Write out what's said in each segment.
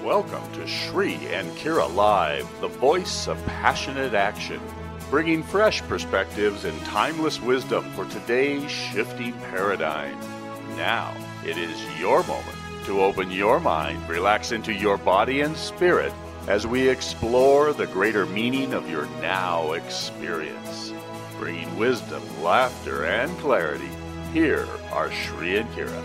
Welcome to Shri and Kira Live, the voice of passionate action, bringing fresh perspectives and timeless wisdom for today's shifting paradigm. Now, it is your moment to open your mind, relax into your body and spirit as we explore the greater meaning of your now experience. Bringing wisdom, laughter, and clarity, here are Shri and Kira.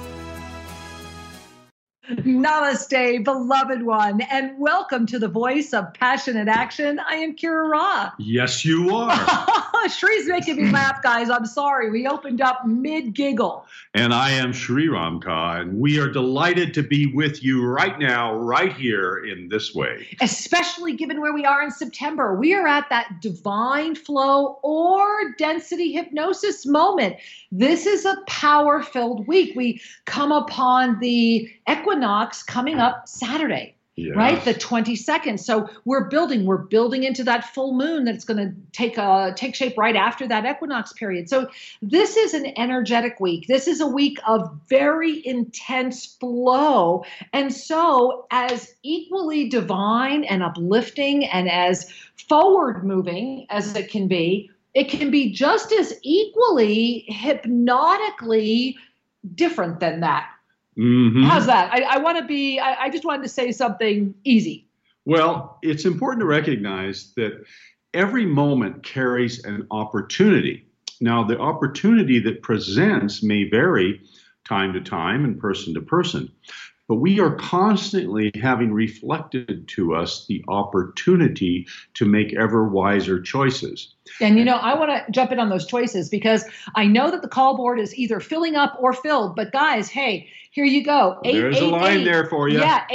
Namaste, beloved one, and welcome to the voice of passionate action. I am Kira Ra. Yes, you are. Shri's making me laugh, guys. I'm sorry. We opened up mid-giggle. And I am Shri Ramka, and we are delighted to be with you right now, right here in this way. Especially given where we are in September. We are at that divine flow or density hypnosis moment. This is a power-filled week. We come upon the equinox coming up Saturday. Yes. Right, the 22nd. So we're building into that full moon that's going to take shape right after that equinox period. So this is an energetic week. This is a week of very intense flow. And so as equally divine and uplifting and as forward moving as it can be just as equally hypnotically different than that. Mm-hmm. How's that? I just wanted to say something easy. Well, it's important to recognize that every moment carries an opportunity. Now, the opportunity that presents may vary time to time and person to person, but we are constantly having reflected to us the opportunity to make ever wiser choices. And, I want to jump in on those choices because I know that the call board is either filling up or filled. But guys, hey, here you go. There's a line there for you. Yeah,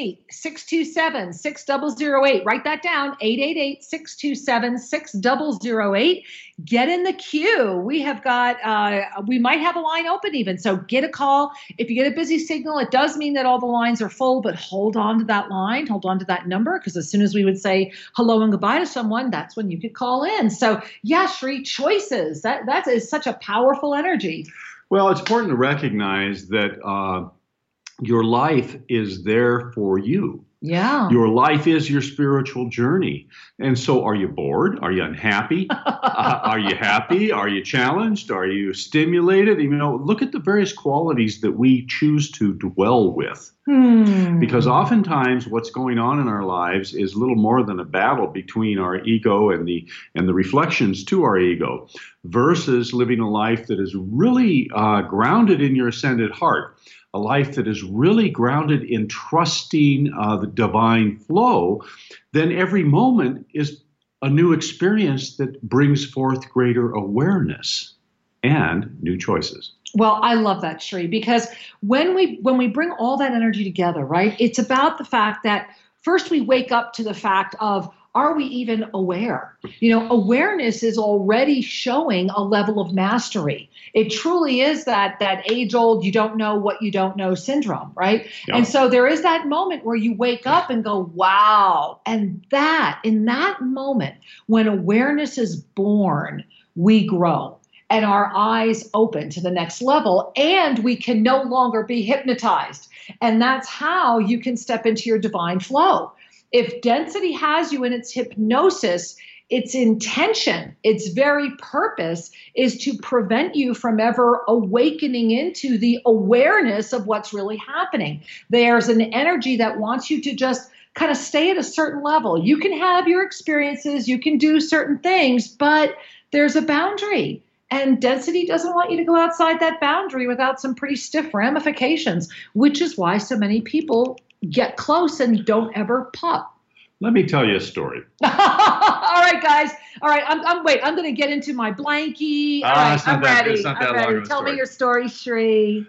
888-627-6008. Write that down, 888-627-6008. Get in the queue. We have got, we might have a line open even. So get a call. If you get a busy signal, it does mean that all the lines are full, but hold on to that line, hold on to that number, because as soon as we would say hello and goodbye to someone, that's when you could call in. So yeah, Shri, choices, that is such a powerful energy. Well, it's important to recognize that your life is there for you. Yeah. Your life is your spiritual journey. And so are you bored? Are you unhappy? Are you happy? Are you challenged? Are you stimulated? Look at the various qualities that we choose to dwell with. Because oftentimes what's going on in our lives is little more than a battle between our ego and the reflections to our ego versus living a life that is really grounded in your ascended heart. A life that is really grounded in trusting the divine flow, then every moment is a new experience that brings forth greater awareness and new choices. Well, I love that, Shri, because when we bring all that energy together, right, it's about the fact that first we wake up to the fact of, are we even aware? Awareness is already showing a level of mastery. It truly is that age-old, you don't know what you don't know syndrome, right? Yeah. And so there is that moment where you wake up and go, wow. And in that moment, when awareness is born, we grow. And our eyes open to the next level, and we can no longer be hypnotized. And that's how you can step into your divine flow. If density has you in its hypnosis, its intention, its very purpose is to prevent you from ever awakening into the awareness of what's really happening. There's an energy that wants you to just kind of stay at a certain level. You can have your experiences, you can do certain things, but there's a boundary. And density doesn't want you to go outside that boundary without some pretty stiff ramifications, which is why so many people get close and don't ever pop. Let me tell you a story. All right, guys. All right, I'm going to get into my blankie. All right, I'm ready. It's not that long of a Tell me your story, Shri.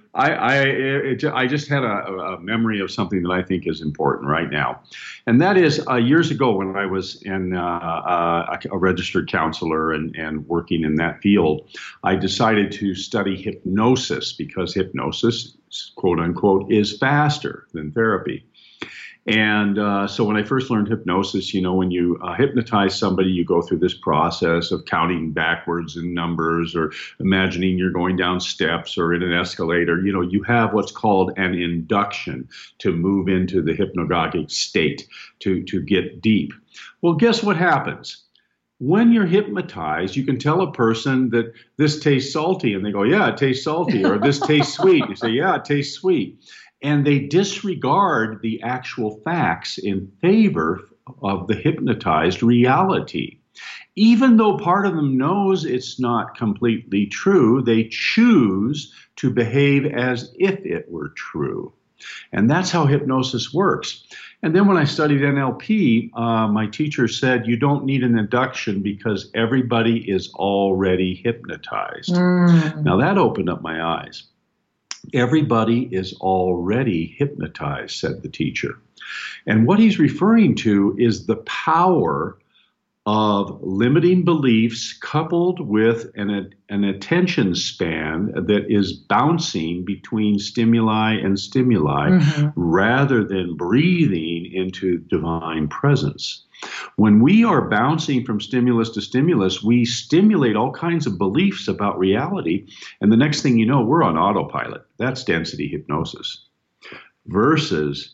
I just had a memory of something that I think is important right now. And that is years ago when I was a registered counselor and working in that field, I decided to study hypnosis because hypnosis, quote unquote, is faster than therapy. And so when I first learned hypnosis, when you hypnotize somebody, you go through this process of counting backwards in numbers or imagining you're going down steps or in an escalator. You have what's called an induction to move into the hypnagogic state, to get deep. Well, guess what happens? When you're hypnotized, you can tell a person that this tastes salty, and they go, yeah, it tastes salty, or this tastes sweet. You say, yeah, it tastes sweet. And they disregard the actual facts in favor of the hypnotized reality. Even though part of them knows it's not completely true, they choose to behave as if it were true. And that's how hypnosis works. And then when I studied NLP, my teacher said, you don't need an induction because everybody is already hypnotized. Now that opened up my eyes. Everybody is already hypnotized, said the teacher. And what he's referring to is the power of limiting beliefs coupled with an attention span that is bouncing between stimuli and stimuli rather than breathing into divine presence. When we are bouncing from stimulus to stimulus, we stimulate all kinds of beliefs about reality, and the next thing you know, we're on autopilot. That's density hypnosis. Versus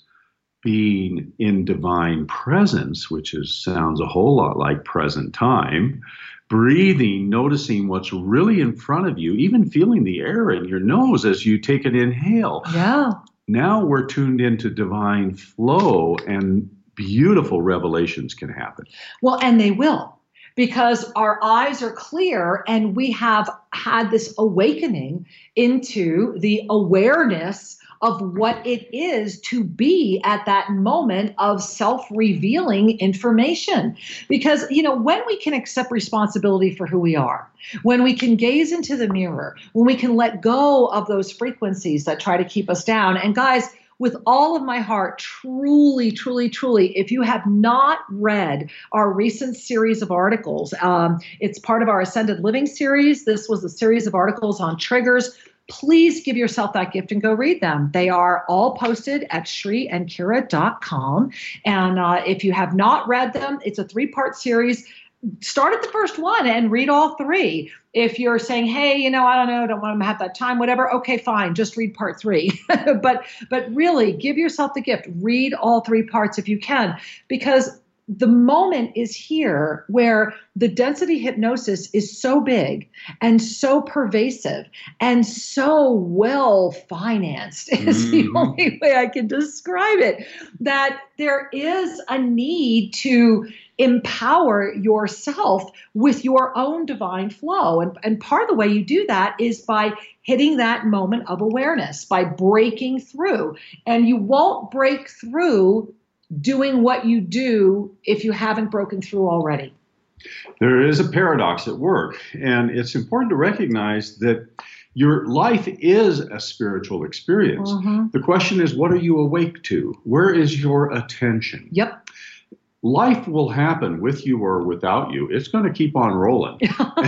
being in divine presence, which sounds a whole lot like present time, breathing, noticing what's really in front of you, even feeling the air in your nose as you take an inhale. Yeah. Now we're tuned into divine flow, and beautiful revelations can happen. Well, and they will, because our eyes are clear and we have had this awakening into the awareness of what it is to be at that moment of self-revealing information. Because, when we can accept responsibility for who we are, when we can gaze into the mirror, when we can let go of those frequencies that try to keep us down. And guys, with all of my heart, truly, truly, truly, if you have not read our recent series of articles, it's part of our Ascended Living series. This was a series of articles on triggers. Please give yourself that gift and go read them. They are all posted at ShriandKira.com. And if you have not read them, it's a 3-part series. Start at the first one and read all 3. If you're saying, hey, I don't know, don't want to have that time, whatever, okay, fine, just read part 3. but really, give yourself the gift. Read all 3 parts if you can, because the moment is here where the density hypnosis is so big and so pervasive and so well financed is the only way I can describe it, that there is a need to empower yourself with your own divine flow. And part of the way you do that is by hitting that moment of awareness, by breaking through. And you won't break through doing what you do if you haven't broken through already. There is a paradox at work, and it's important to recognize that your life is a spiritual experience. The question is, what are you awake to? Where is your attention? Yep. Life will happen with you or without you. It's going to keep on rolling.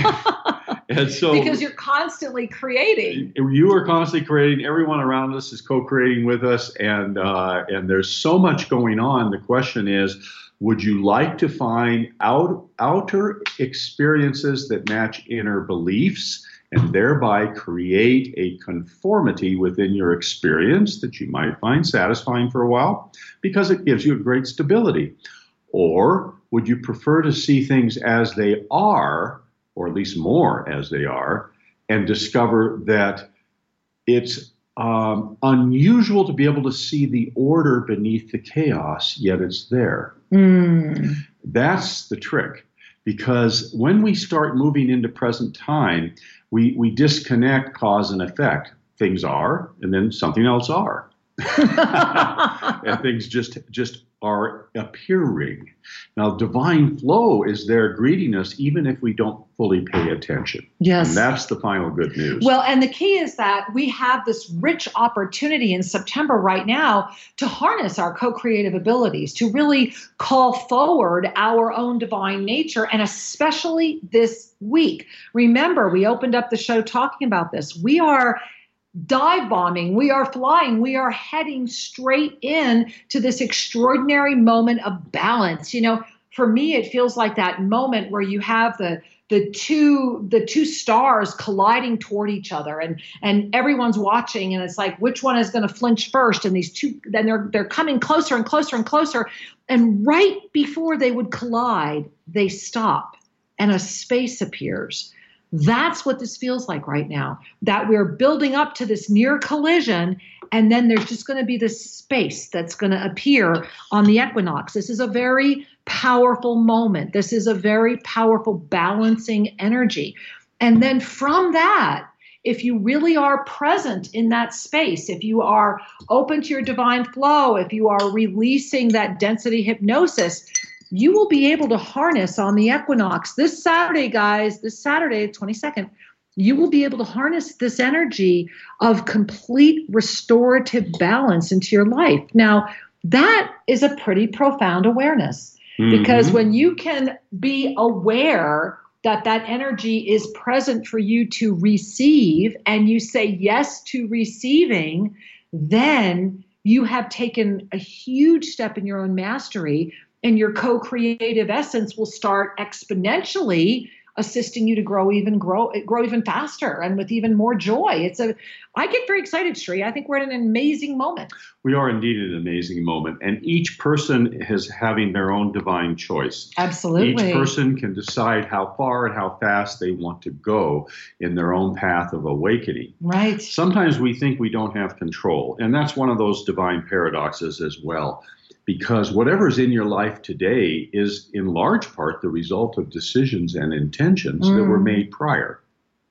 And so, because you're constantly creating. You are constantly creating. Everyone around us is co-creating with us, and there's so much going on. The question is, would you like to find outer experiences that match inner beliefs, and thereby create a conformity within your experience that you might find satisfying for a while because it gives you a great stability? Or would you prefer to see things as they are, or at least more as they are, and discover that it's unusual to be able to see the order beneath the chaos, yet it's there? That's the trick. Because when we start moving into present time, we disconnect cause and effect. Things are, and then something else are. And things just are appearing. Now, divine flow is there greeting us even if we don't fully pay attention. Yes. And that's the final good news. Well, and the key is that we have this rich opportunity in September right now to harness our co-creative abilities, to really call forward our own divine nature, and especially this week. Remember, we opened up the show talking about this. We are dive bombing, we are flying, we are heading straight in to this extraordinary moment of balance. For me, it feels like that moment where you have the two stars colliding toward each other, and everyone's watching, and it's like, which one is going to flinch first? And these two, then they're coming closer and closer and closer, and right before they would collide, they stop, and a space appears. That's what this feels like right now, that we're building up to this near collision, and then there's just going to be this space that's going to appear on the equinox. This is a very powerful moment. This is a very powerful balancing energy. And then from that, if you really are present in that space, if you are open to your divine flow, if you are releasing that density hypnosis, you will be able to harness on the equinox this Saturday, guys, this Saturday, 22nd, you will be able to harness this energy of complete restorative balance into your life. Now, that is a pretty profound awareness, because when you can be aware that that energy is present for you to receive, and you say yes to receiving, then you have taken a huge step in your own mastery, and your co-creative essence will start exponentially assisting you to grow even faster and with even more joy. I get very excited, Sri. I think we're at an amazing moment. We are indeed at an amazing moment, and each person is having their own divine choice. Absolutely. Each person can decide how far and how fast they want to go in their own path of awakening. Right. Sometimes we think we don't have control, and that's one of those divine paradoxes as well. Because whatever's in your life today is in large part the result of decisions and intentions that were made prior.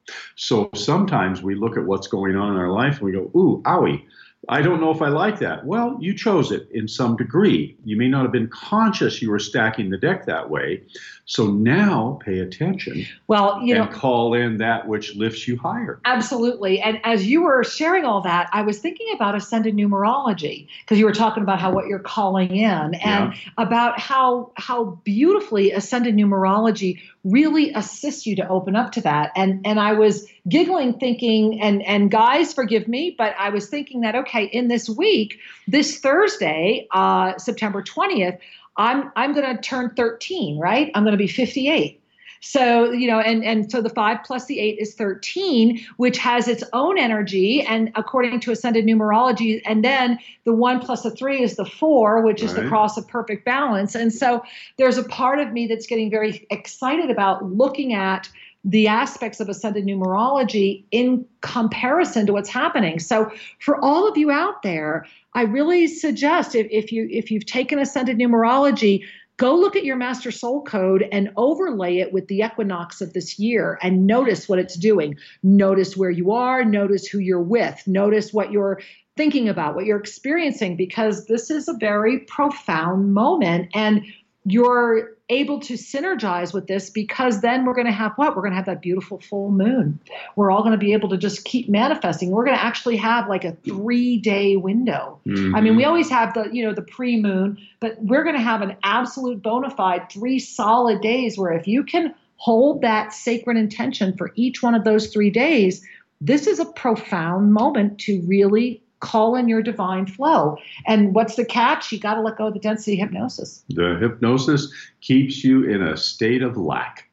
So sometimes we look at what's going on in our life and we go, ooh, owie, I don't know if I like that. Well, you chose it in some degree. You may not have been conscious you were stacking the deck that way. So now pay attention. Well, and call in that which lifts you higher. Absolutely. And as you were sharing all that, I was thinking about ascended numerology, because you were talking about what you're calling in, and about how beautifully ascended numerology really assists you to open up to that. And I was giggling, thinking, and guys, forgive me, but I was thinking that, okay, in this week, this Thursday, September 20th, I'm going to turn 13, right? I'm going to be 58. So, and so the 5 plus the 8 is 13, which has its own energy. And according to ascended numerology, and then the 1 plus the 3 is the 4, which is the cross of perfect balance. And so there's a part of me that's getting very excited about looking at the aspects of ascended numerology in comparison to what's happening. So for all of you out there, I really suggest if you've taken ascended numerology, go look at your master soul code and overlay it with the equinox of this year and notice what it's doing. Notice where you are, notice who you're with, notice what you're thinking about, what you're experiencing, because this is a very profound moment, and you're able to synergize with this, because then we're going to have what? We're going to have that beautiful full moon. We're all going to be able to just keep manifesting. We're going to actually have like a 3-day window. I mean, we always have the pre-moon, but we're going to have an absolute bona fide 3 solid days where if you can hold that sacred intention for each one of those 3 days, this is a profound moment to really call in your divine flow. And what's the catch? You got to let go of the density hypnosis. The hypnosis keeps you in a state of lack.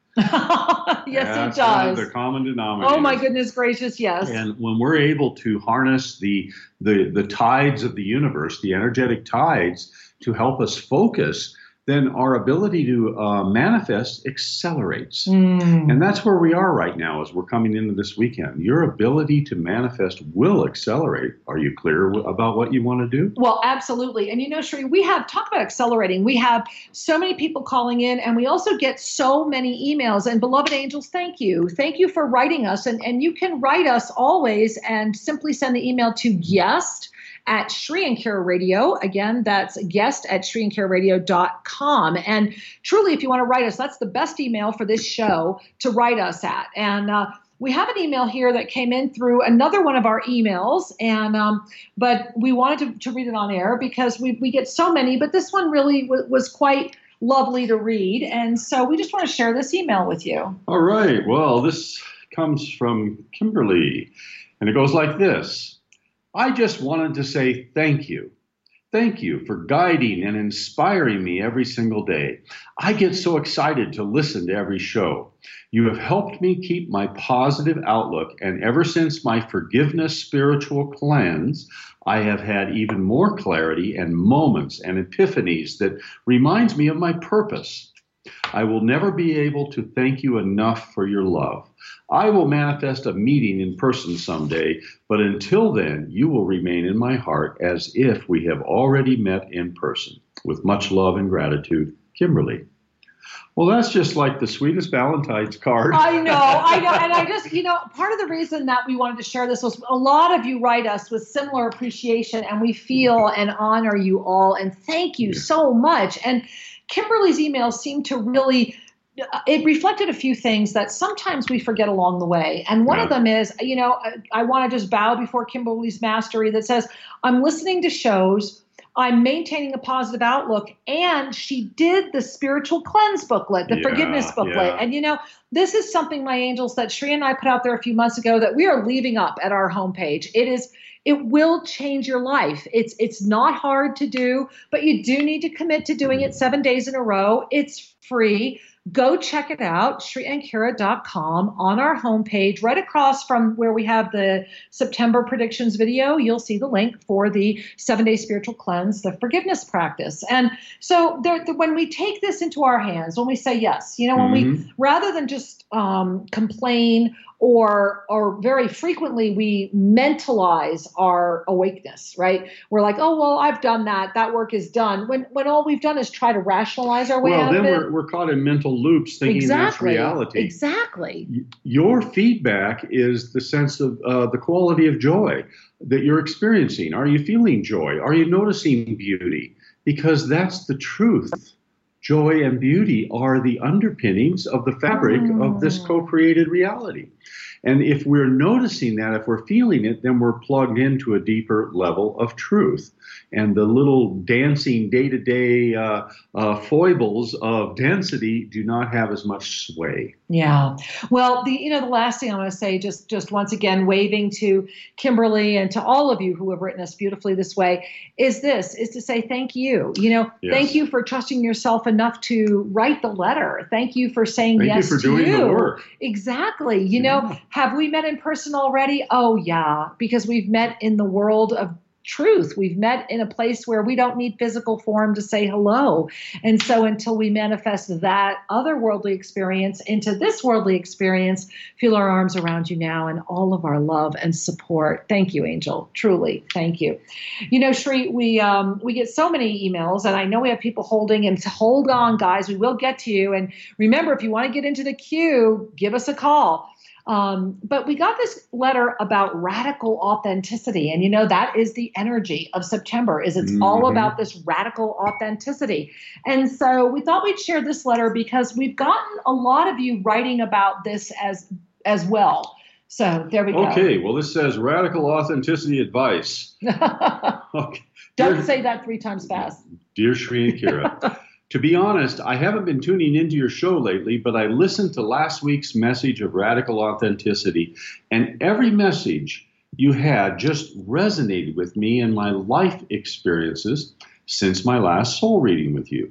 Yes, it does. The common denominator. Oh my goodness gracious, yes. And when we're able to harness the tides of the universe, the energetic tides, to help us focus, then our ability to manifest accelerates. And that's where we are right now as we're coming into this weekend. Your ability to manifest will accelerate. Are you clear about what you want to do? Well, absolutely. And Sri, talk about accelerating. We have so many people calling in, and we also get so many emails. And beloved angels, thank you. Thank you for writing us. And you can write us always and simply send the email to guest@Sri and Kira Radio. Again, that's guest@SriandKiraRadio.com. And truly, if you want to write us, that's the best email for this show to write us at. And we have an email here that came in through another one of our emails, and but we wanted to read it on air because we get so many, but this one really was quite lovely to read. And so we just want to share this email with you. All right. Well, this comes from Kimberly. And it goes like this. I just wanted to say thank you. Thank you for guiding and inspiring me every single day. I get so excited to listen to every show. You have helped me keep my positive outlook, and ever since my forgiveness spiritual cleanse, I have had even more clarity and moments and epiphanies that reminds me of my purpose. I will never be able to thank you enough for your love. I will manifest a meeting in person someday, but until then, you will remain in my heart as if we have already met in person. With much love and gratitude, Kimberly. Well, that's just like the sweetest Valentine's card. I know. And I just, part of the reason that we wanted to share this was a lot of you write us with similar appreciation, and we feel and honor you all. And thank you so much. And Kimberly's emails seem to really, it reflected a few things that sometimes we forget along the way. And one of them is, I want to just bow before Kimberly's mastery that says, I'm listening to shows, I'm maintaining a positive outlook. And she did the spiritual cleanse booklet, the forgiveness booklet. Yeah. And, this is something, my angels, that Shri and I put out there a few months ago that we are leaving up at our homepage. It will change your life. It's not hard to do, but you do need to commit to doing it 7 days in a row. It's free. Go check it out, ShriandKira.com, on our homepage, right across from where we have the September predictions video. You'll see the link for the 7-day spiritual cleanse, the forgiveness practice. And so when we take this into our hands, when we say yes, when we, rather than just complain or very frequently we mentalize our awakeness, right? We're like, oh, well, I've done that. That work is done. When all we've done is try to rationalize our way out of it. Well, then we're caught in mental loops thinking that's reality. Exactly. Your feedback is the sense of the quality of joy that you're experiencing. Are you feeling joy? Are you noticing beauty? Because that's the truth. Joy and beauty are the underpinnings of the fabric of this co-created reality. And if we're noticing that, if we're feeling it, then we're plugged into a deeper level of truth. And the little dancing day-to-day foibles of density do not have as much sway. Yeah. Well, the last thing I want to say, just once again, waving to Kimberly and to all of you who have written us beautifully this way, is to say thank you. Yes. Thank you for trusting yourself enough to write the letter. Thank you for saying yes to you. Thank you for doing the work. Exactly. Have we met in person already? Oh, yeah, because we've met in the world of truth. We've met in a place where we don't need physical form to say hello. And so until we manifest that otherworldly experience into this worldly experience, feel our arms around you now and all of our love and support. Thank you, Angel. Truly. Thank you. Shri, we get so many emails, and I know we have people holding, and hold on, guys, we will get to you. And remember, if you want to get into the queue, give us a call. But we got this letter about radical authenticity. And, that is the energy of September, is it's all about this radical authenticity. And so we thought we'd share this letter because we've gotten a lot of you writing about this as well. So there we go. Okay. Well, this says radical authenticity advice. Okay. Don't say that 3 times fast. Dear Shri and Kira. To be honest, I haven't been tuning into your show lately, but I listened to last week's message of radical authenticity, and every message you had just resonated with me and my life experiences since my last soul reading with you.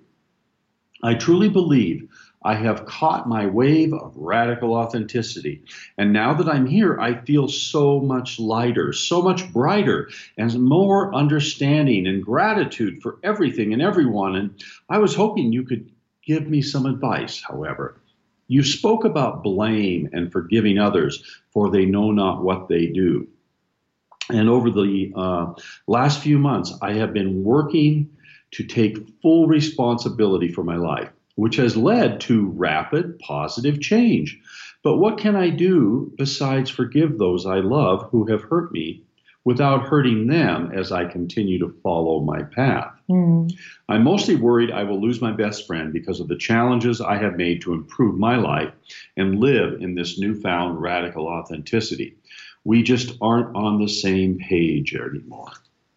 I truly believe I have caught my wave of radical authenticity. And now that I'm here, I feel so much lighter, so much brighter, and more understanding and gratitude for everything and everyone. And I was hoping you could give me some advice, however. You spoke about blame and forgiving others, for they know not what they do. And over the last few months, I have been working to take full responsibility for my life, which has led to rapid positive change. But what can I do besides forgive those I love who have hurt me without hurting them as I continue to follow my path? I'm mostly worried I will lose my best friend because of the challenges I have made to improve my life and live in this newfound radical authenticity. We just aren't on the same page anymore.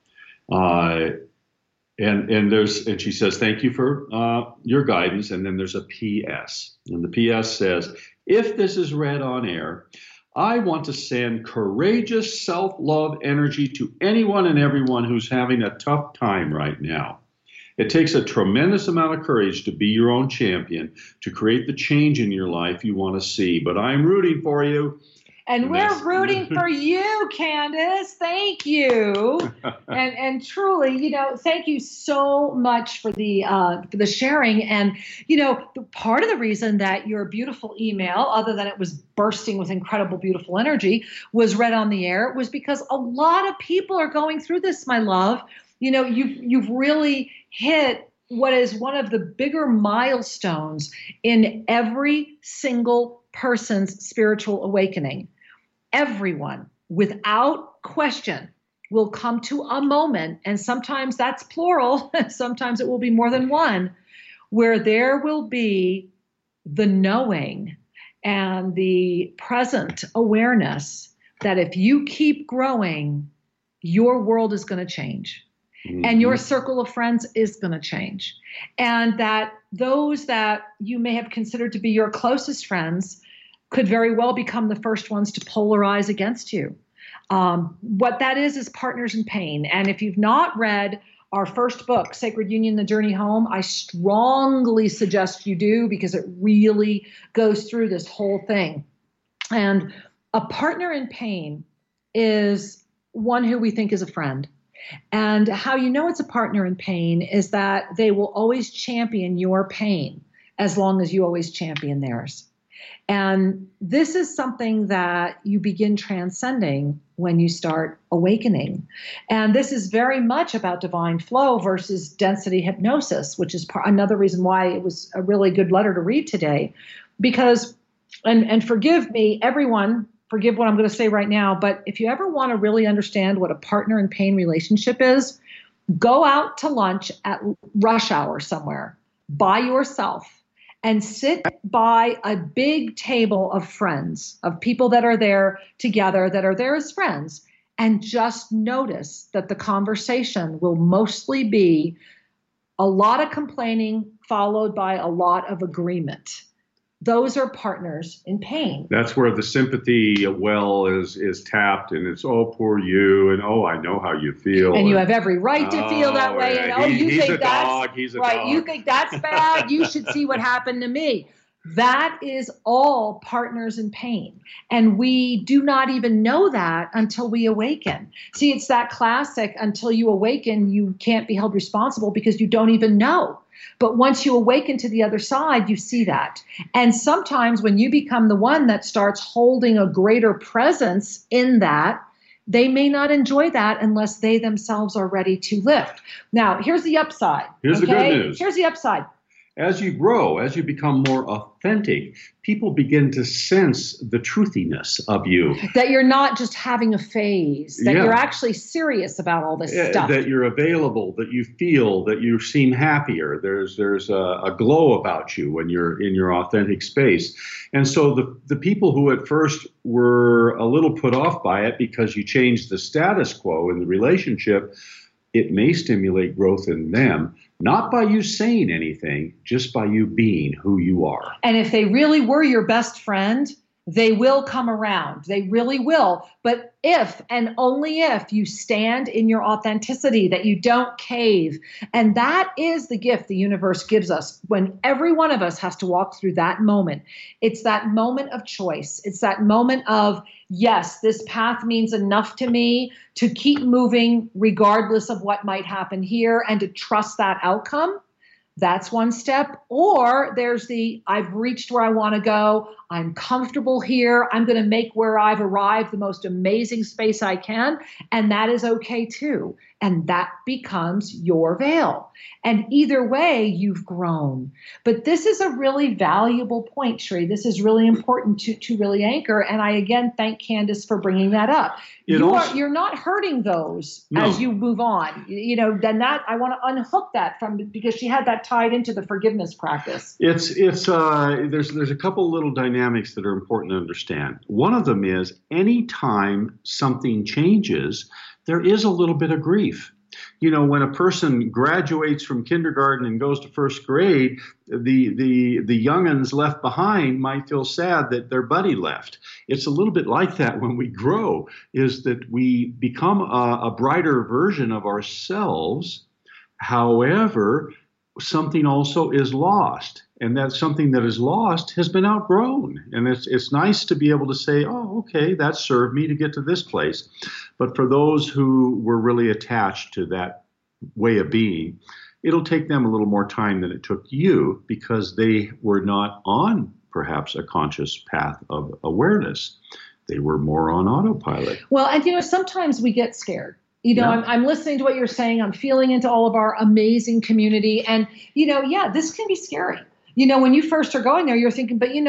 And she says, thank you for your guidance. And then there's a PS. And the PS says, if this is read on air, I want to send courageous self-love energy to anyone and everyone who's having a tough time right now. It takes a tremendous amount of courage to be your own champion, to create the change in your life you want to see. But I'm rooting for you. And we're rooting for you, Candace. Thank you. And truly, thank you so much for the sharing. And, part of the reason that your beautiful email, other than it was bursting with incredible, beautiful energy, was read on the air was because a lot of people are going through this, my love. You've really hit what is one of the bigger milestones in every single person's spiritual awakening. Everyone, without question, will come to a moment, and sometimes that's plural, sometimes it will be more than one, where there will be the knowing and the present awareness that if you keep growing, your world is going to change. Mm-hmm. And your circle of friends is going to change. And that those that you may have considered to be your closest friends could very well become the first ones to polarize against you. What that is partners in pain. And if you've not read our first book, Sacred Union, The Journey Home, I strongly suggest you do because it really goes through this whole thing. And a partner in pain is one who we think is a friend. And how you know it's a partner in pain is that they will always champion your pain as long as you always champion theirs. And this is something that you begin transcending when you start awakening. And this is very much about divine flow versus density hypnosis, which is another reason why it was a really good letter to read today. Because, and forgive me, everyone, forgive what I'm going to say right now, but if you ever want to really understand what a partner in pain relationship is, go out to lunch at rush hour somewhere by yourself. And sit by a big table of friends, of people that are there together, that are there as friends, and just notice that the conversation will mostly be a lot of complaining followed by a lot of agreement. Those are partners in pain. That's where the sympathy well is tapped, and it's, oh, poor you, and oh, I know how you feel. And you have every right to feel that way. Yeah. And He's a dog. You think that's bad? You should see what happened to me. That is all partners in pain. And we do not even know that until we awaken. See, it's that classic, until you awaken, you can't be held responsible because you don't even know. But once you awaken to the other side, you see that. And sometimes when you become the one that starts holding a greater presence in that, they may not enjoy that unless they themselves are ready to lift. Now, here's the upside. Here's the good news. Here's the upside. As you grow, as you become more authentic, people begin to sense the truthiness of you. That you're not just having a phase, that you're actually serious about all this stuff. That you're available, that you feel, that you seem happier. There's a glow about you when you're in your authentic space. And so the people who at first were a little put off by it because you changed the status quo in the relationship, it may stimulate growth in them. Not by you saying anything, just by you being who you are. And if they really were your best friend, they will come around. They really will. But if and only if you stand in your authenticity, that you don't cave. And that is the gift the universe gives us when every one of us has to walk through that moment. It's that moment of choice. It's that moment of, yes, this path means enough to me to keep moving regardless of what might happen here and to trust that outcome. That's one step. Or there's the, I've reached where I want to go. I'm comfortable here. I'm going to make where I've arrived the most amazing space I can. And that is okay too. And that becomes your veil. And either way, you've grown. But this is a really valuable point, Sri. This is really important to really anchor. And I, again, thank Candace for bringing that up. You're not hurting those as you move on. Then that, I want to unhook that from, because she had that tied into the forgiveness practice. There's a couple little dynamics that are important to understand. One of them is anytime something changes, there is a little bit of grief. When a person graduates from kindergarten and goes to first grade, the youngins left behind might feel sad that their buddy left. It's a little bit like that when we grow, is that we become a brighter version of ourselves. However, something also is lost. And that something that is lost has been outgrown. And it's nice to be able to say, oh, okay, that served me to get to this place. But for those who were really attached to that way of being, it'll take them a little more time than it took you, because they were not on perhaps a conscious path of awareness. They were more on autopilot. Well, and sometimes we get scared. I'm listening to what you're saying. I'm feeling into all of our amazing community. And, this can be scary. When you first are going there, you're thinking, but,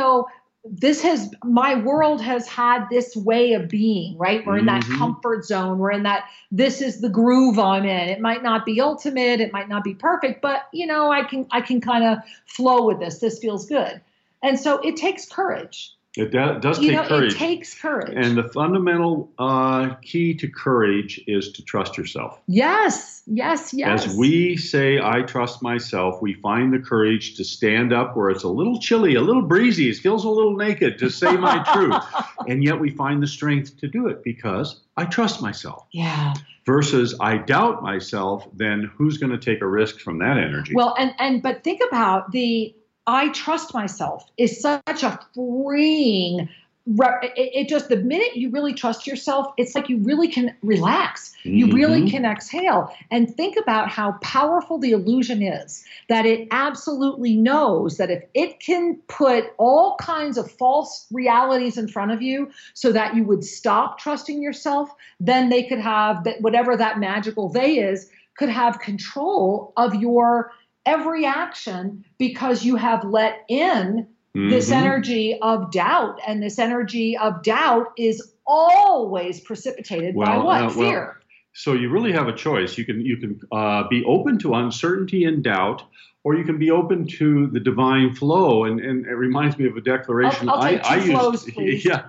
my world has had this way of being, right? We're in that comfort zone. We're in that, this is the groove I'm in. It might not be ultimate. It might not be perfect, but, I can kind of flow with this. This feels good. And so it takes courage. It does take courage. It takes courage. And the fundamental key to courage is to trust yourself. Yes. As we say, I trust myself, we find the courage to stand up where it's a little chilly, a little breezy, it feels a little naked, to say my truth. And yet we find the strength to do it because I trust myself. Yeah. Versus I doubt myself, then who's going to take a risk from that energy? Well, but think about I trust myself is such a freeing, it just, the minute you really trust yourself, it's like you really can relax. You really can exhale and think about how powerful the illusion is, that it absolutely knows that if it can put all kinds of false realities in front of you so that you would stop trusting yourself, then they could have that, whatever that magical they is, could have control of your every action, because you have let in this energy of doubt. And this energy of doubt is always precipitated by what? Fear. So you really have a choice. You can be open to uncertainty and doubt, or you can be open to the divine flow. And it reminds me of a declaration I'll take two flows, please. Yeah.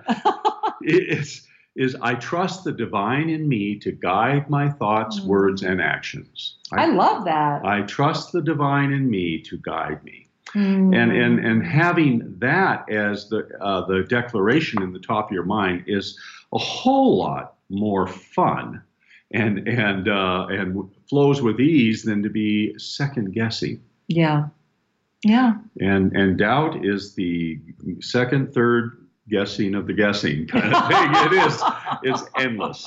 Is I trust the divine in me to guide my thoughts, words, and actions. I love that. I trust the divine in me to guide me. And having that as the declaration in the top of your mind is a whole lot more fun and flows with ease than to be second guessing. Yeah. And doubt is the second, third guessing of the guessing kind of thing. It's endless.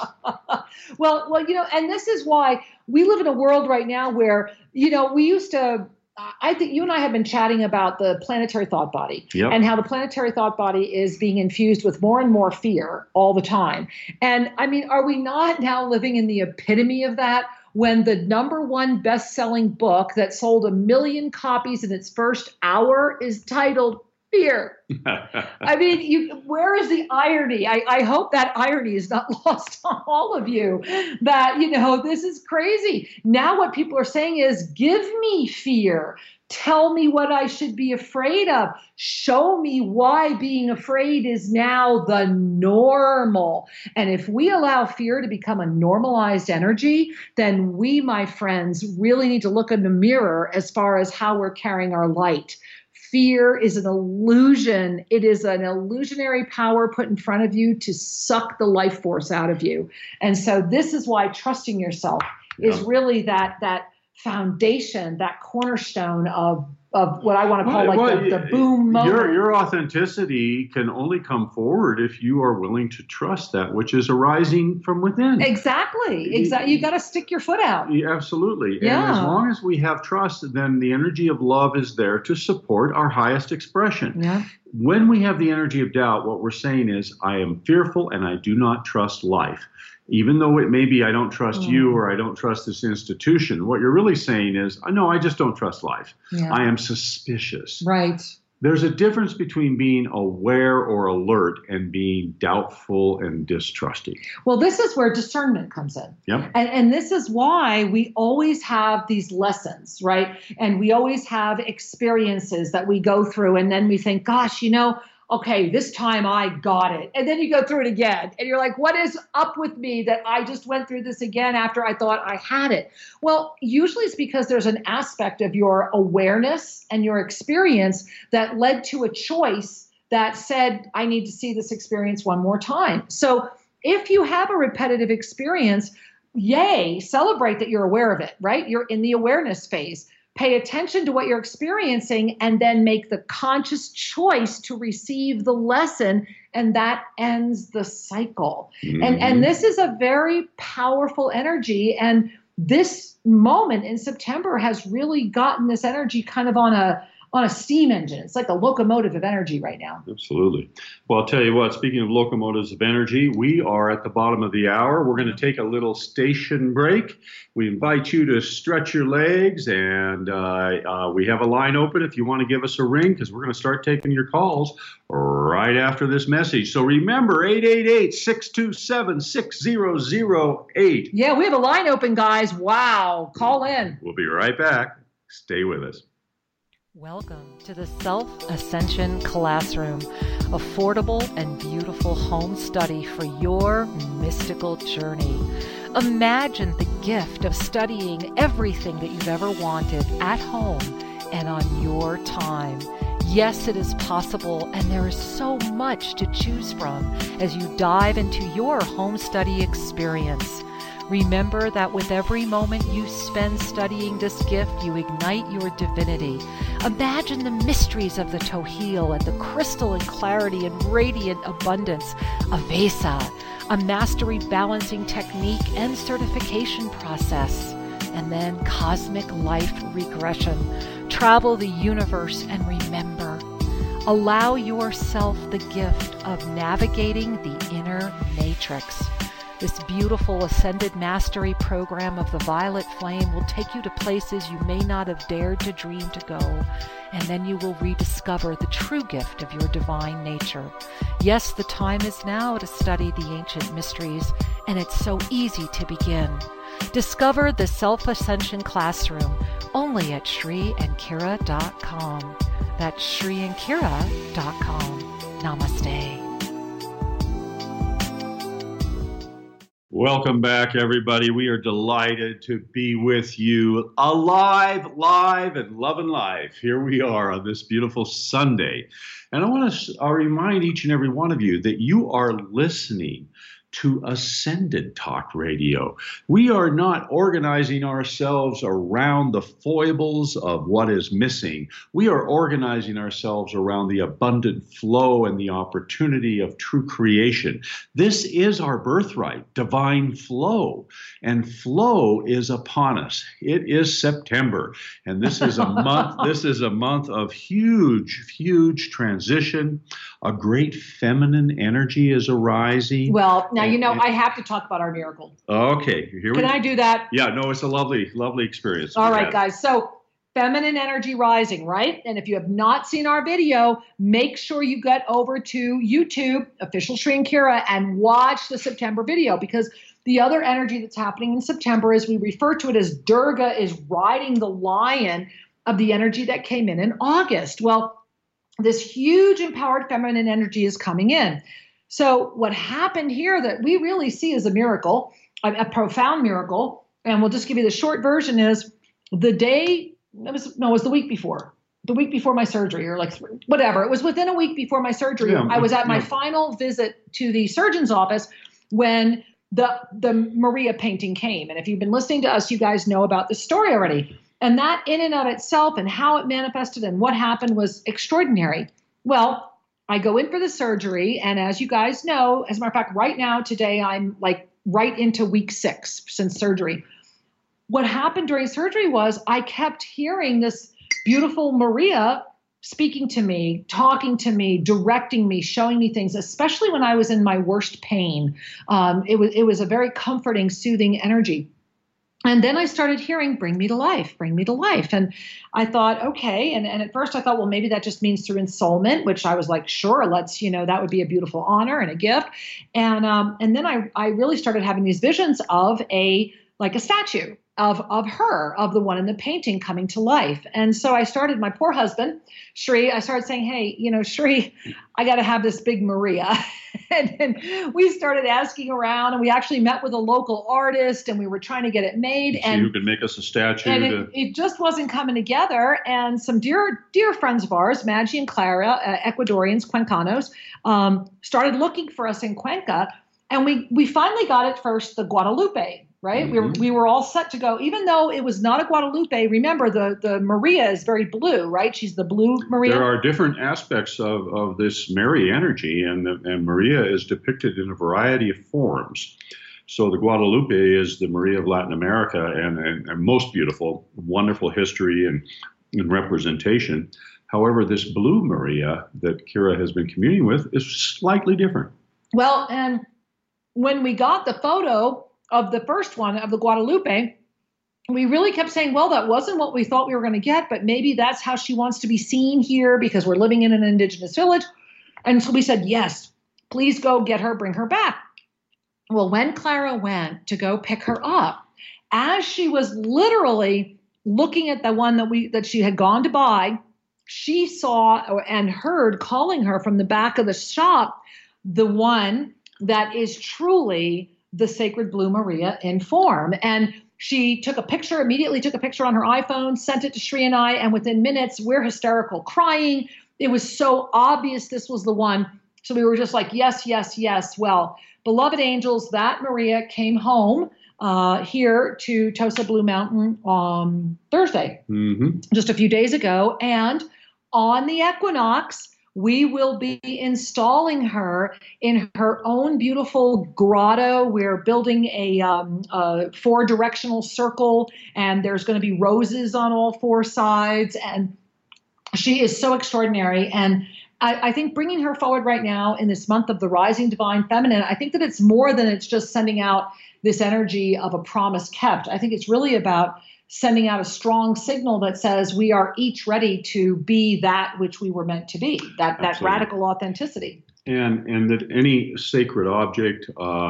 Well, and this is why we live in a world right now where, we used to, I think you and I have been chatting about the planetary thought body and how the planetary thought body is being infused with more and more fear all the time. And I mean, are we not now living in the epitome of that, when the #1 best-selling book that sold 1 million copies in its first hour is titled Fear? I mean, where is the irony? I hope that irony is not lost on all of you, that, this is crazy. Now what people are saying is, give me fear. Tell me what I should be afraid of. Show me why being afraid is now the normal. And if we allow fear to become a normalized energy, then we, my friends, really need to look in the mirror as far as how we're carrying our light. Fear is an illusion. It is an illusionary power put in front of you to suck the life force out of you. And so this is why trusting yourself is really that foundation, that cornerstone of what I want to call the boom moment. Your authenticity can only come forward if you are willing to trust that which is arising from within. Exactly. You got to stick your foot out. Yeah, absolutely. Yeah. And as long as we have trust, then the energy of love is there to support our highest expression. Yeah. When we have the energy of doubt, what we're saying is, I am fearful and I do not trust life. Even though it may be I don't trust you or I don't trust this institution, what you're really saying is, no, I just don't trust life. Yeah. I am suspicious. Right. There's a difference between being aware or alert and being doubtful and distrusting. Well, this is where discernment comes in. Yep. And this is why we always have these lessons, right? And we always have experiences that we go through, and then we think, gosh, okay, this time I got it. And then you go through it again and you're like, what is up with me that I just went through this again after I thought I had it? Well, usually it's because there's an aspect of your awareness and your experience that led to a choice that said, I need to see this experience one more time. So if you have a repetitive experience, yay, celebrate that you're aware of it, right? You're in the awareness phase. Pay attention to what you're experiencing and then make the conscious choice to receive the lesson, and that ends the cycle. Mm-hmm. And this is a very powerful energy, and this moment in September has really gotten this energy kind of on a steam engine. It's like a locomotive of energy right now. Absolutely. Well, I'll tell you what, speaking of locomotives of energy, we are at the bottom of the hour. We're going to take a little station break. We invite you to stretch your legs, and we have a line open if you want to give us a ring, because we're going to start taking your calls right after this message. So remember, 888-627-6008. Yeah, we have a line open, guys. Wow. Call in. We'll be right back. Stay with us. Welcome to the Self-Ascension Classroom, affordable and beautiful home study for your mystical journey. Imagine the gift of studying everything that you've ever wanted at home and on your time. Yes, it is possible, and there is so much to choose from as you dive into your home study experience. Remember that with every moment you spend studying this gift, you ignite your divinity. Imagine the mysteries of the Tohil and the crystalline clarity and radiant abundance of Vesa, a mastery balancing technique and certification process, and then cosmic life regression. Travel the universe and remember. Allow yourself the gift of navigating the inner matrix. This beautiful Ascended Mastery program of the Violet Flame will take you to places you may not have dared to dream to go, and then you will rediscover the true gift of your divine nature. Yes, the time is now to study the ancient mysteries, and it's so easy to begin. Discover the Self-Ascension Classroom only at ShriandKira.com. That's ShriandKira.com. Namaste. Welcome back, everybody. We are delighted to be with you alive, live, and loving life. Here we are on this beautiful Sunday. And I want to remind each and every one of you that you are listening to Ascended Talk Radio. We are not organizing ourselves around the foibles of what is missing. We are organizing ourselves around the abundant flow and the opportunity of true creation. This is our birthright, divine flow, and flow is upon us. It is September, and this is a month. This is a month of huge transition. A great feminine energy is arising. Well, now, I have to talk about our miracle. Okay. Can I do that? Yeah, no, it's a lovely experience. All right, guys. So feminine energy rising, right? And if you have not seen our video, make sure you get over to YouTube, official Shri and Kira, and watch the September video, because the other energy that's happening in September is we refer to it as Durga is riding the lion of the energy that came in August. Well, this huge empowered feminine energy is coming in. So what happened here that we really see as a miracle, a profound miracle, and we'll just give you the short version, is the day, it was the week before my surgery, or like whatever. It was within a week before my surgery. Yeah, I was at my final visit to the surgeon's office when the Maria painting came. And if you've been listening to us, you guys know about this story already. And that in and of itself and how it manifested and what happened was extraordinary. Well, I go in for the surgery, and as you guys know, as a matter of fact, right now, today, I'm like right into week 6 since surgery. What happened during surgery was I kept hearing this beautiful Maria speaking to me, talking to me, directing me, showing me things, especially when I was in my worst pain. It was a very comforting, soothing energy. And then I started hearing, bring me to life, bring me to life. And I thought, okay. And at first I thought, well, maybe that just means through ensoulment, which I was like, sure, let's, that would be a beautiful honor and a gift. And then I really started having these visions of a like a statue of her, of the one in the painting coming to life. And so I started, my poor husband, Shri, I started saying, hey, Shri, I got to have this big Maria. And we started asking around, and we actually met with a local artist, and we were trying to get it made. And who could make us a statue. And it just wasn't coming together. And some dear friends of ours, Maggie and Clara, Ecuadorians, Cuencanos, started looking for us in Cuenca. And we finally got at first the Guadalupe, right? Mm-hmm. We were all set to go, even though it was not a Guadalupe. Remember, the Maria is very blue, right? She's the blue Maria. There are different aspects of this Mary energy, and Maria is depicted in a variety of forms. So the Guadalupe is the Maria of Latin America, and most beautiful, wonderful history and representation. However, this blue Maria that Kira has been communing with is slightly different. Well, and when we got the photo of the first one, of the Guadalupe, we really kept saying, well, that wasn't what we thought we were going to get, but maybe that's how she wants to be seen here because we're living in an indigenous village. And so we said, yes, please go get her, bring her back. Well, when Clara went to go pick her up, as she was literally looking at the one that she had gone to buy, she saw and heard calling her from the back of the shop, the one that is truly the sacred Blue Maria in form. And she immediately took a picture on her iPhone, sent it to Shri and I, and within minutes, we're hysterical crying. It was so obvious this was the one. So we were just like, yes, yes, yes. Well, beloved angels, that Maria came home here to Tosa Blue Mountain on Thursday, just a few days ago. And on the equinox, we will be installing her in her own beautiful grotto. We're building a 4-directional circle, and there's going to be roses on all 4 sides. And she is so extraordinary. And I think bringing her forward right now in this month of the rising divine feminine, I think that it's more than it's just sending out this energy of a promise kept. I think it's really about sending out a strong signal that says we are each ready to be that which we were meant to be, that radical authenticity. And that any sacred object,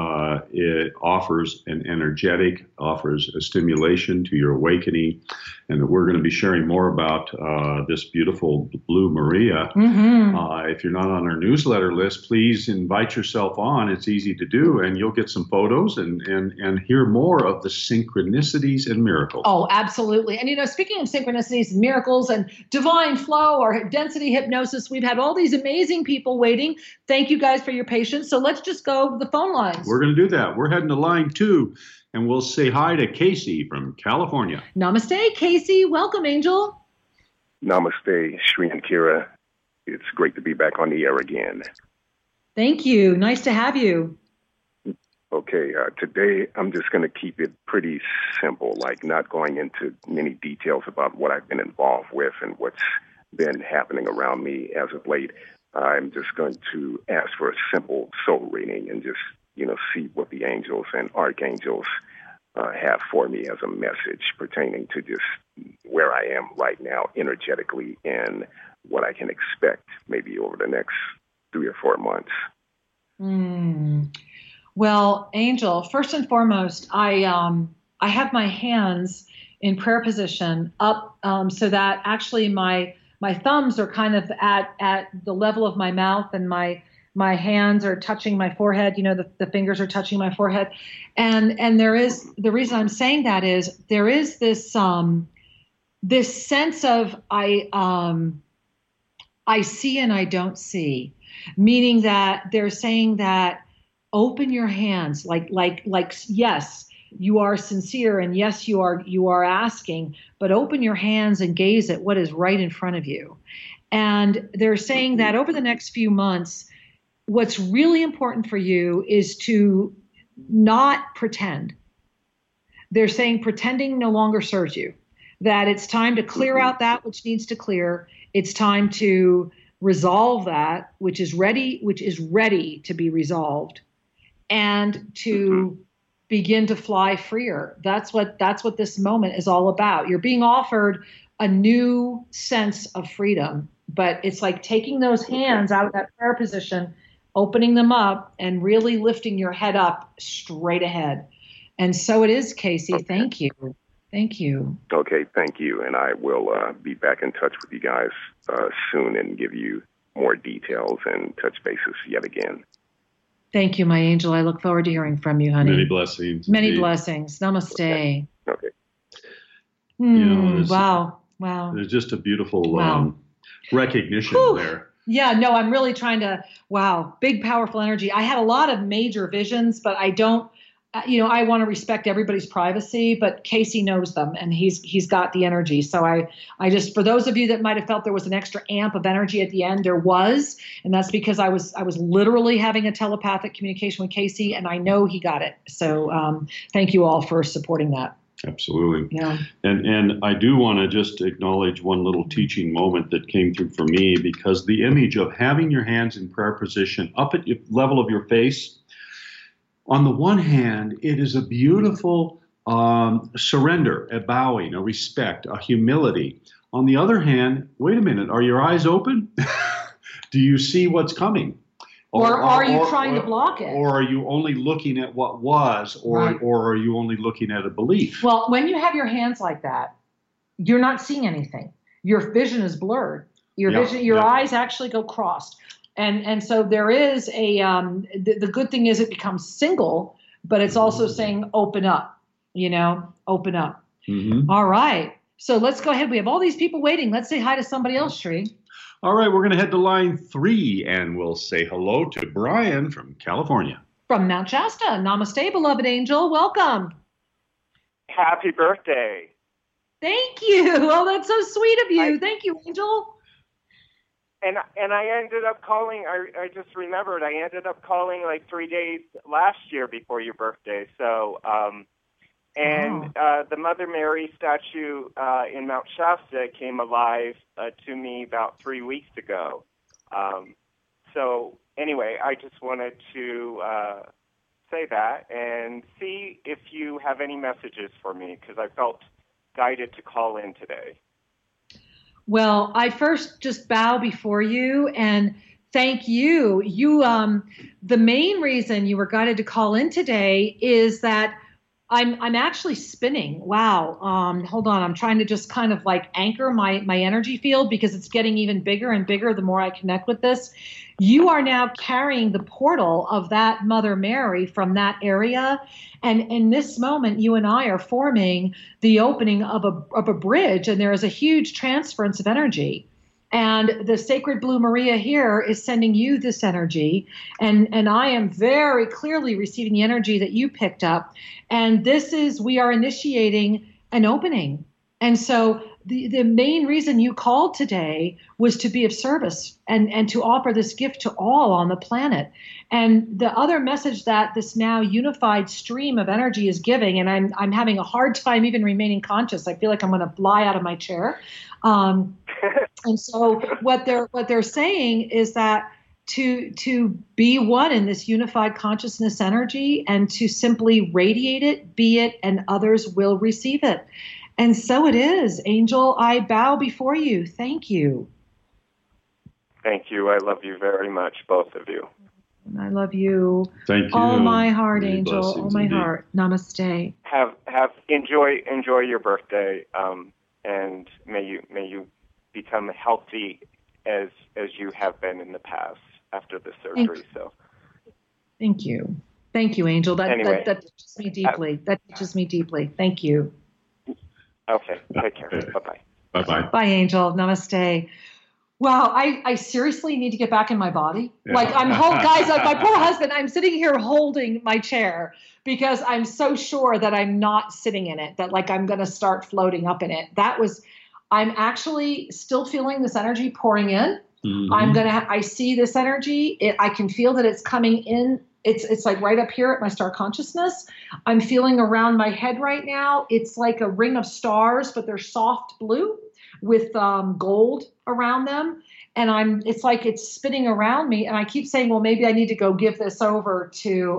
it offers an energetic, offers a stimulation to your awakening, and that we're going to be sharing more about this beautiful Blue Maria. If you're not on our newsletter list, please invite yourself on. It's easy to do, and you'll get some photos and hear more of the synchronicities and miracles. Oh, absolutely. And, speaking of synchronicities and miracles and divine flow or density hypnosis, we've had all these amazing people waiting. Thank you guys for your patience. So let's just go to the phone lines. We're going to do that. We're heading to line 2, and we'll say hi to Casey from California. Namaste, Casey. Welcome, Angel. Namaste, Shri and Kira. It's great to be back on the air again. Thank you. Nice to have you. Okay, today I'm just going to keep it pretty simple, like not going into many details about what I've been involved with and what's been happening around me as of late. I'm just going to ask for a simple soul reading and just, see what the angels and archangels have for me as a message pertaining to just where I am right now energetically and what I can expect maybe over the next 3 or 4 months. Well, Angel, first and foremost, I have my hands in prayer position up so that actually my thumbs are kind of at the level of my mouth, and my hands are touching my forehead. The fingers are touching my forehead. And there is, the reason I'm saying that is there is this sense of I see and I don't see, meaning that they're saying that open your hands, like yes, you are sincere, and yes, you are asking, but open your hands and gaze at what is right in front of you. And they're saying that over the next few months, what's really important for you is to not pretend. They're saying pretending no longer serves you, that it's time to clear out that which needs to clear. It's time to resolve that which is ready to be resolved, and to begin to fly freer. That's what this moment is all about. You're being offered a new sense of freedom, but it's like taking those hands out of that prayer position, opening them up, and really lifting your head up straight ahead. And so it is, Casey. Okay. Thank you. Thank you. Okay, thank you. And I will be back in touch with you guys soon and give you more details and touch bases yet again. Thank you, my angel. I look forward to hearing from you, honey. Many blessings. Many indeed. blessings. Namaste. Okay. Wow. There's just a beautiful Wow. recognition Whew. there. Yeah, no, I'm really trying to, big, powerful energy. I had a lot of major visions, but I don't, I want to respect everybody's privacy, but Casey knows them and he's got the energy. So I just, for those of you that might have felt there was an extra amp of energy at the end, there was, and that's because I was literally having a telepathic communication with Casey and I know he got it. So thank you all for supporting that. Absolutely. Yeah. And I do want to just acknowledge one little teaching moment that came through for me, because the image of having your hands in prayer position up at the level of your face, on the one hand, it is a beautiful surrender, a bowing, a respect, a humility. On the other hand, wait a minute, are your eyes open? Do you see what's coming? Or are you trying to block it? Or are you only looking at what was, Right. or are you only looking at a belief? Well, when you have your hands like that, you're not seeing anything. Your vision is blurred. Your eyes actually go crossed. And so there is the good thing is it becomes single, but it's also saying open up, open up. Mm-hmm. All right. So let's go ahead. We have all these people waiting. Let's say hi to somebody else, Sri. All right, we're going to head to line 3, and we'll say hello to Brian from California. From Mount Shasta. Namaste, beloved angel. Welcome. Happy birthday. Thank you. Oh, that's so sweet of you. Thank you, angel. And I ended up calling, I just remembered, I ended up calling like 3 days last year before your birthday. So, the Mother Mary statue in Mount Shasta came alive to me about 3 weeks ago. So anyway, I just wanted to say that and see if you have any messages for me, because I felt guided to call in today. Well, I first just bow before you and thank you. The main reason you were guided to call in today is that I'm actually spinning. Wow. Hold on. I'm trying to just kind of like anchor my energy field because it's getting even bigger and bigger the more I connect with this. You are now carrying the portal of that Mother Mary from that area. And in this moment, you and I are forming the opening of a bridge, and there is a huge transference of energy. And the Sacred Blue Maria here is sending you this energy. And I am very clearly receiving the energy that you picked up. And we are initiating an opening. And so the main reason you called today was to be of service and to offer this gift to all on the planet. And the other message that this now unified stream of energy is giving, and I'm having a hard time even remaining conscious. I feel like I'm going to fly out of my chair. And so what they're saying is that to be one in this unified consciousness energy and to simply radiate it, be it, and others will receive it. And so it is. Angel, I bow before you. Thank you. Thank you. I love you very much, both of you. I love you. Thank you. All my heart, Many Angel. All blessings my indeed. heart. Namaste. Enjoy your birthday, and may you become healthy as you have been in the past after the surgery. Thank you, Angel. That touches me deeply. That touches me deeply. Thank you. Okay. Take care. Bye-bye. Bye-bye. Bye, Angel. Namaste. Wow, I seriously need to get back in my body. Yeah. Like guys, my poor husband, I'm sitting here holding my chair because I'm so sure that I'm not sitting in it, that like I'm going to start floating up in it. I'm actually still feeling this energy pouring in. Mm-hmm. I see this energy. I can feel that it's coming in. It's like right up here at my star consciousness. I'm feeling around my head right now. It's like a ring of stars, but they're soft blue with gold around them. And it's like it's spinning around me. And I keep saying, well, maybe I need to go give this over to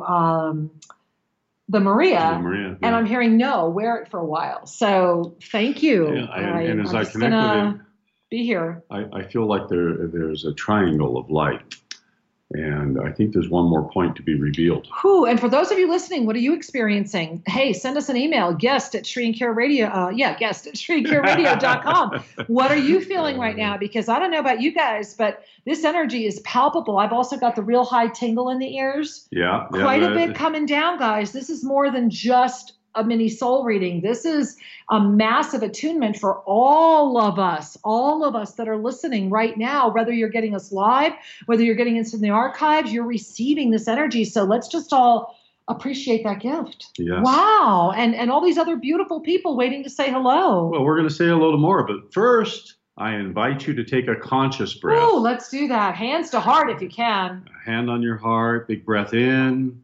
the Maria. Yeah. And I'm hearing, no, wear it for a while. So thank you. Yeah, and as I I'm connect with it, be here. I feel like there's a triangle of light And I think there's one more point to be revealed. Whew, and for those of you listening, what are you experiencing? Hey, send us an email, guest@ShriandKiraRadio.com. What are you feeling right now? Because I don't know about you guys, but this energy is palpable. I've also got the real high tingle in the ears. Yeah. Quite a bit coming down, guys. This is more than just a mini soul reading. This is a massive attunement for all of us that are listening right now, whether you're getting us live, whether you're getting us in the archives, you're receiving this energy. So let's just all appreciate that gift. Yes. Wow. And all these other beautiful people waiting to say hello. Well, we're going to say hello to more, but first, I invite you to take a conscious breath. Oh, let's do that. Hands to heart if you can. A hand on your heart, big breath in.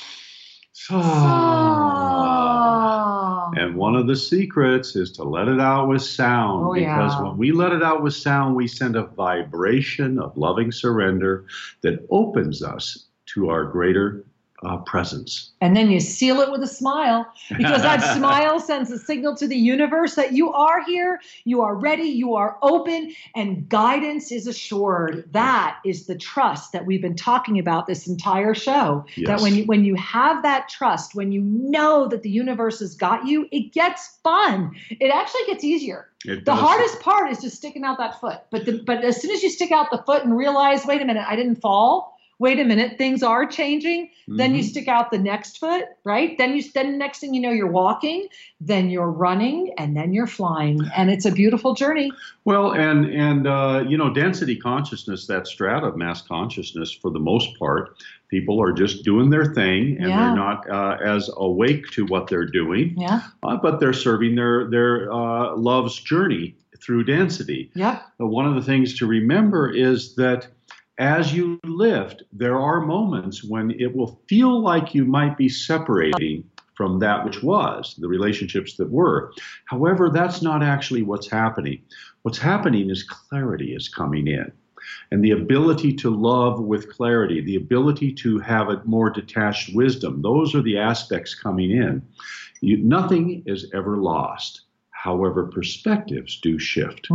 And one of the secrets is to let it out with sound, because when we let it out with sound, we send a vibration of loving surrender that opens us to our greater presence. And then you seal it with a smile, because that smile sends a signal to the universe that you are here, you are ready, you are open, and guidance is assured. That is the trust that we've been talking about this entire show. Yes. That when you have that trust, when you know that the universe has got you, it gets fun. It actually gets easier. The hardest part is just sticking out that foot. But as soon as you stick out the foot and realize, wait a minute, I didn't fall. Wait a minute, things are changing. Then you stick out the next foot, right? Then next thing you know, you're walking, then you're running, and then you're flying. And it's a beautiful journey. Well, and density consciousness, that strata of mass consciousness, for the most part, people are just doing their thing, and they're not as awake to what they're doing. Yeah. But they're serving their love's journey through density. Yeah. One of the things to remember is that as you lift, there are moments when it will feel like you might be separating from that which was, the relationships that were. However, that's not actually what's happening. What's happening is clarity is coming in. And the ability to love with clarity, the ability to have a more detached wisdom, those are the aspects coming in. Nothing is ever lost. However, perspectives do shift.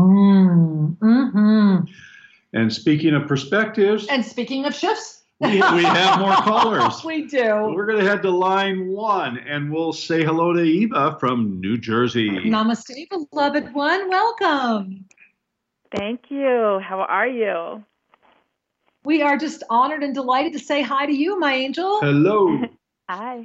And speaking of perspectives. And speaking of shifts. we have more callers. We do. We're going to head to line 1, and we'll say hello to Eva from New Jersey. Namaste, beloved one. Welcome. Thank you. How are you? We are just honored and delighted to say hi to you, my angel. Hello. Hi.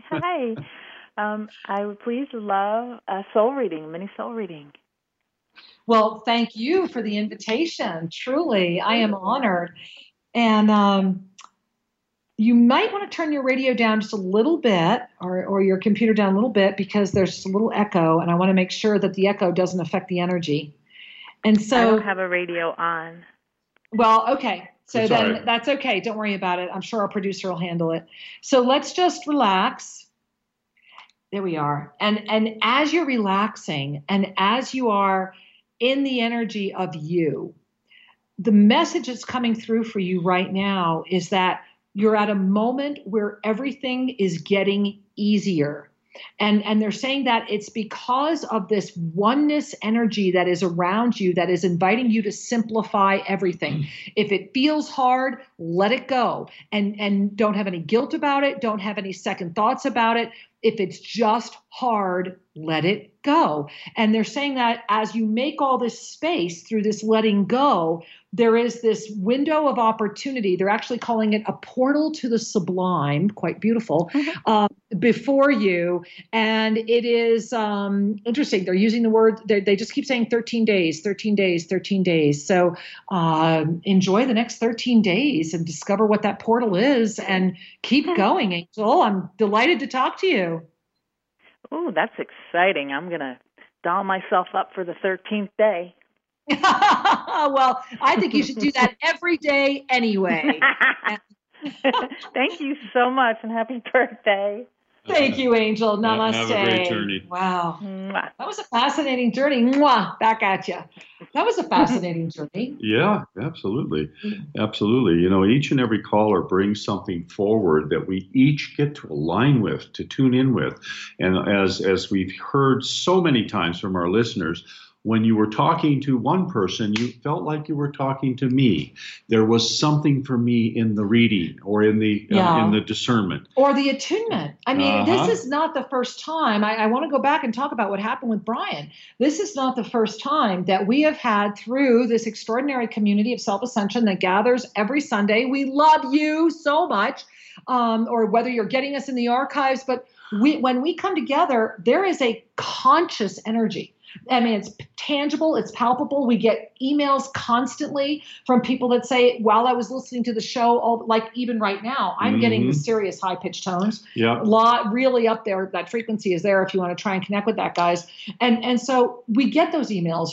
I would please love a soul reading, mini soul reading. Well, thank you for the invitation. Truly, I am honored. And you might want to turn your radio down just a little bit, or your computer down a little bit, because there's just a little echo, and I want to make sure that the echo doesn't affect the energy. And so I don't have a radio on. Well, okay. So then that's okay. Don't worry about it. I'm sure our producer will handle it. So let's just relax. There we are. And as you're relaxing, and as you are in the energy of you, the message that's coming through for you right now is that you're at a moment where everything is getting easier. And they're saying that it's because of this oneness energy that is around you that is inviting you to simplify everything. If it feels hard, let it go. And don't have any guilt about it. Don't have any second thoughts about it. If it's just hard, let it go. And they're saying that as you make all this space through this letting go, there is this window of opportunity. They're actually calling it a portal to the sublime, quite beautiful, before you. And it is interesting. They're using the word, they just keep saying 13 days, 13 days, 13 days. So enjoy the next 13 days and discover what that portal is, and keep going, Angel. I'm delighted to talk to you. Oh, that's exciting. I'm going to doll myself up for the 13th day. Well, I think you should do that every day anyway. Thank you so much, and happy birthday. Thank you, Angel. Namaste. Have a great journey. Wow. That was a fascinating journey. Mwah, back at you. That was a fascinating journey. Yeah, absolutely. Absolutely. You know, each and every caller brings something forward that we each get to align with, to tune in with. And as we've heard so many times from our listeners, when you were talking to one person, you felt like you were talking to me. There was something for me in the reading or in the discernment. Or the attunement. I mean, this is not the first time. I want to go back and talk about what happened with Brian. This is not the first time that we have had through this extraordinary community of self-ascension that gathers every Sunday. We love you so much, or whether you're getting us in the archives, but when we come together, there is a conscious energy. I mean, it's tangible, it's palpable. We get emails constantly from people that say, while I was listening to the show, like even right now, I'm getting the serious high-pitched tones. Yeah. Really up there. That frequency is there if you want to try and connect with that, guys. And so we get those emails,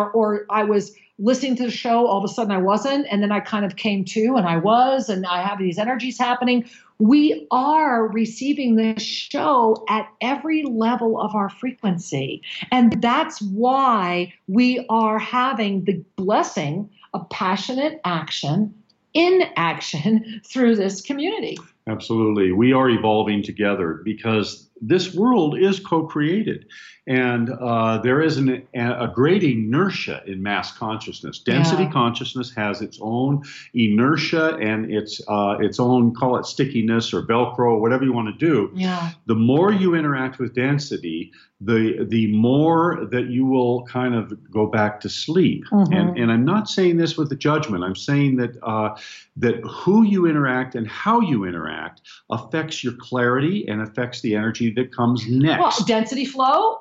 or I was listening to the show, all of a sudden I wasn't, and then I kind of came to and I was, and I have these energies happening. We are receiving this show at every level of our frequency. And that's why we are having the blessing of passionate action in action through this community. Absolutely. We are evolving together because this world is co-created. And there is a great inertia in mass consciousness. Density consciousness has its own inertia and its own, call it stickiness or Velcro, whatever you want to do. Yeah. The more you interact with density, the more that you will kind of go back to sleep. And I'm not saying this with a judgment. I'm saying that that who you interact and how you interact affects your clarity and affects the energy that comes next. Well, density flow,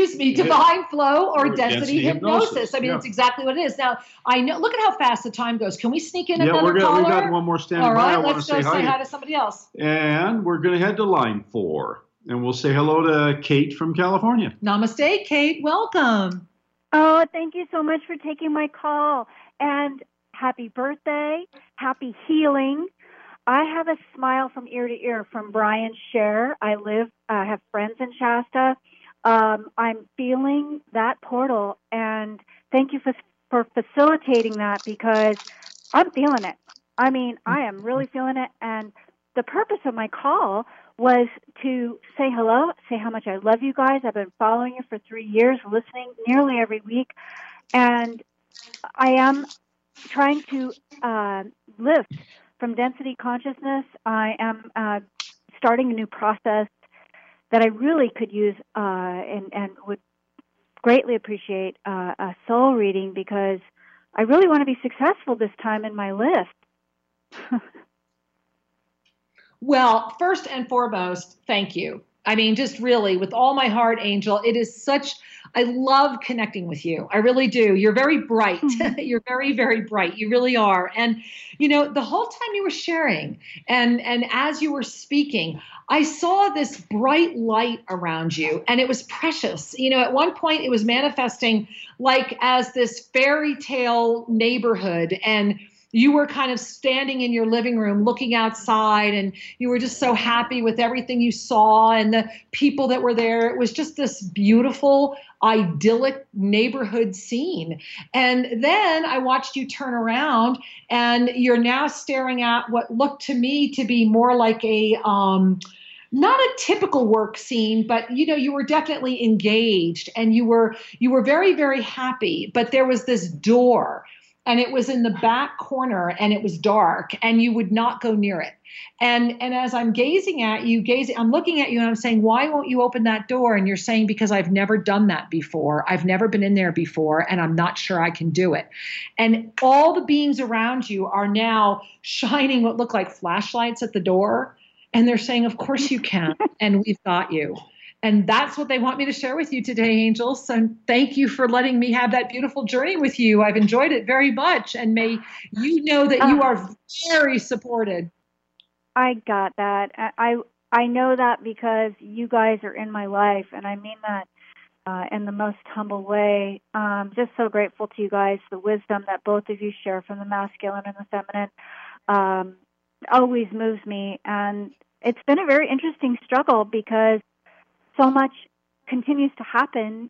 divine flow or density hypnosis. I mean, it's exactly what it is. Now, I know, look at how fast the time goes. Can we sneak in another caller? We got one more standing All right, by. let's go say hi to somebody else. And we're going to head to line 4. And we'll say hello to Kate from California. Namaste, Kate. Welcome. Oh, thank you so much for taking my call. And happy birthday. Happy healing. I have a smile from ear to ear from Brian Scher. I have friends in Shasta. I'm feeling that portal. And thank you for facilitating that because I'm feeling it. I mean, I am really feeling it. And the purpose of my call was to say hello, say how much I love you guys. I've been following you for 3 years, listening nearly every week. And I am trying to lift from density consciousness. I am starting a new process that I really could use and would greatly appreciate a soul reading because I really want to be successful this time in my list. Well, first and foremost, thank you. I mean, just really, with all my heart, Angel, it is I love connecting with you. I really do. You're very bright. You're very, very bright. You really are. And, the whole time you were sharing and as you were speaking, I saw this bright light around you and it was precious. At one point it was manifesting like as this fairy tale neighborhood and you were kind of standing in your living room looking outside and you were just so happy with everything you saw and the people that were there. It was just this beautiful, idyllic neighborhood scene. And then I watched you turn around and you're now staring at what looked to me to be more like a, not a typical work scene, but you were definitely engaged and you were very, very happy. But there was this door. And it was in the back corner and it was dark and you would not go near it. And as I'm gazing at you, I'm looking at you and I'm saying, why won't you open that door? And you're saying, because I've never done that before. I've never been in there before and I'm not sure I can do it. And all the beings around you are now shining what look like flashlights at the door. And they're saying, of course you can. And we've got you. And that's what they want me to share with you today, Angel. So thank you for letting me have that beautiful journey with you. I've enjoyed it very much. And may you know that you are very supported. I got that. I know that because you guys are in my life. And I mean that in the most humble way. Just so grateful to you guys. The wisdom that both of you share from the masculine and the feminine always moves me. And it's been a very interesting struggle because so much continues to happen,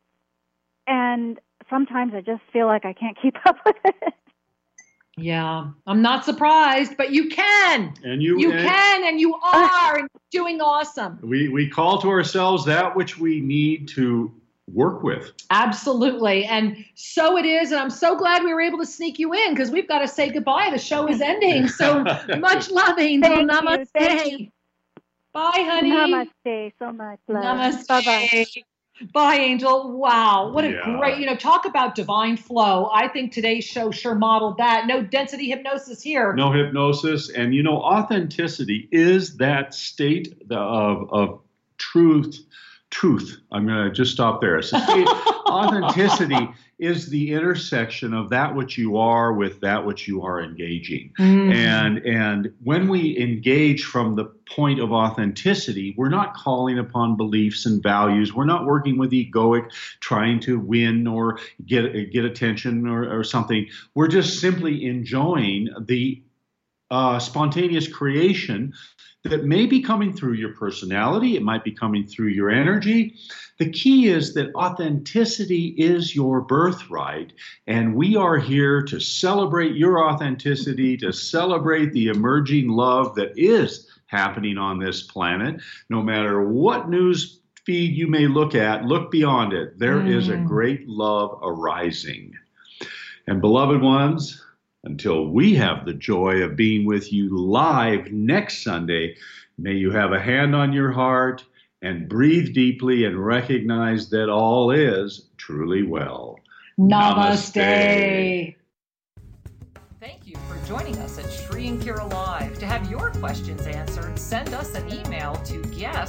and sometimes I just feel like I can't keep up with it. Yeah, I'm not surprised, but you can. And you can, and you are, and you're doing awesome. We call to ourselves that which we need to work with. Absolutely. And so it is. And I'm so glad we were able to sneak you in because we've got to say goodbye. The show is ending. So much love, Angel. Namaste. Thank you. Bye, honey. Namaste. So much love. Namaste. Bye-bye. Bye, Angel. Wow. What a Yeah. great, talk about divine flow. I think today's show sure modeled that. No density hypnosis here. No hypnosis. And, authenticity is that state of truth. I'm going to just stop there. So authenticity is the intersection of that which you are with that which you are engaging. And when we engage from the point of authenticity, we're not calling upon beliefs and values. We're not working with egoic, trying to win or get attention or something. We're just simply enjoying the spontaneous creation that may be coming through your personality. It might be coming through your energy. The key is that authenticity is your birthright, and we are here to celebrate your authenticity, to celebrate the emerging love that is happening on this planet. No matter what news feed you may look at, look beyond it. There is a great love arising. And beloved ones, until we have the joy of being with you live next Sunday, may you have a hand on your heart and breathe deeply and recognize that all is truly well. Namaste. Thank you for joining us at Shri and Kira Live. To have your questions answered, send us an email to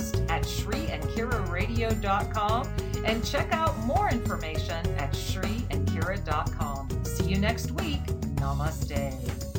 guest@shriandkiraradio.com and check out more information at shriandkira.com. See you next week. Namaste.